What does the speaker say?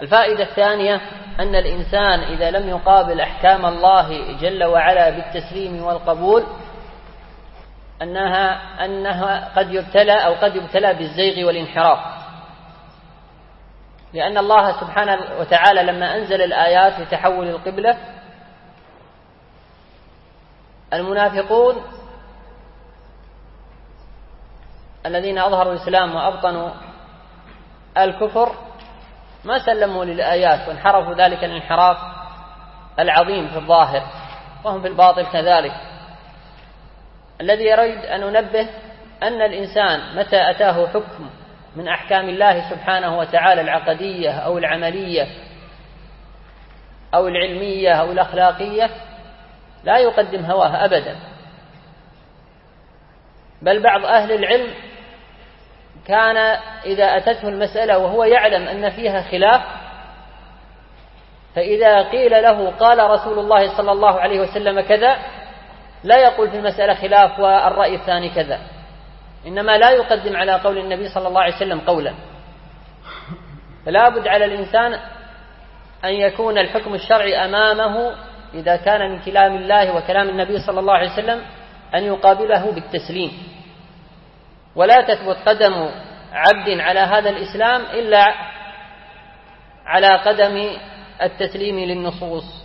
الفائدة الثانية أن الإنسان إذا لم يقابل أحكام الله جل وعلا بالتسليم والقبول أنها قد يبتلى بالزيغ والانحراف، لأن الله سبحانه وتعالى لما أنزل الآيات لتحول القبلة المنافقون الذين أظهروا الإسلام وأبطنوا الكفر ما سلموا للآيات وانحرفوا ذلك الانحراف العظيم في الظاهر، وهم في الباطل كذلك. الذي يريد أن ننبه أن الإنسان متى أتاه حكم من أحكام الله سبحانه وتعالى العقدية أو العملية أو العلمية أو الأخلاقية لا يقدم هواه أبدا، بل بعض أهل العلم كان إذا أتته المسألة وهو يعلم أن فيها خلاف، فإذا قيل له قال رسول الله صلى الله عليه وسلم كذا لا يقول في المسألة خلاف والرأي الثاني كذا، إنما لا يقدم على قول النبي صلى الله عليه وسلم قولا. فلا بد على الإنسان أن يكون الحكم الشرعي أمامه إذا كان من كلام الله وكلام النبي صلى الله عليه وسلم أن يقابله بالتسليم، ولا تثبت قدم عبد على هذا الإسلام إلا على قدم التسليم للنصوص